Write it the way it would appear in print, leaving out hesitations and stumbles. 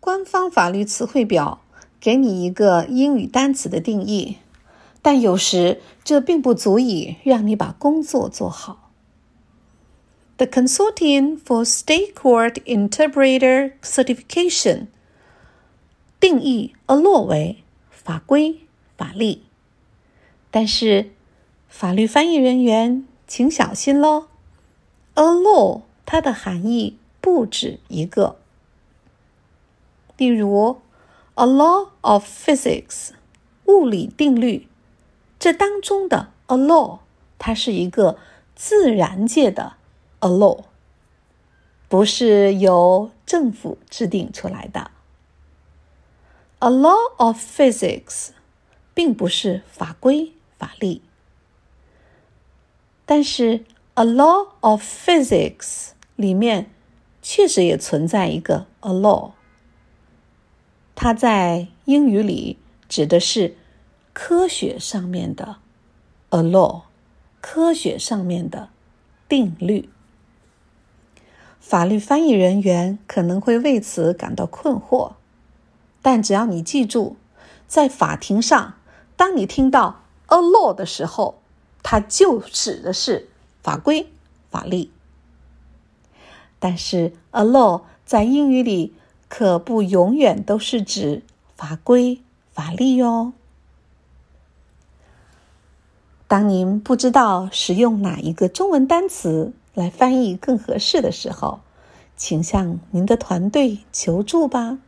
官方法律词汇表给你一个英语单词的定义，但有时这并不足以让你把工作做好。The Consortium for State Court Interpreter Certification 定义 a law 为法规、法律。但是法律翻译人员请小心咯， a law 它的含义不止一个。例如 a law of physics 物理定律，这当中的 a law 它是一个自然界的 a law， 不是由政府制定出来的。 A law of physics 并不是法规法律，但是 a law of physics 里面确实也存在一个 a law， 它在英语里指的是科学上面的 a law， 科学上面的定律。法律翻译人员可能会为此感到困惑，但只要你记住，在法庭上，当你听到 a law 的时候，它就指的是法规、法律。但是 a law 在英语里可不永远都是指法规、法律哟。当您不知道使用哪一个中文单词来翻译更合适的时候，请向您的团队求助吧。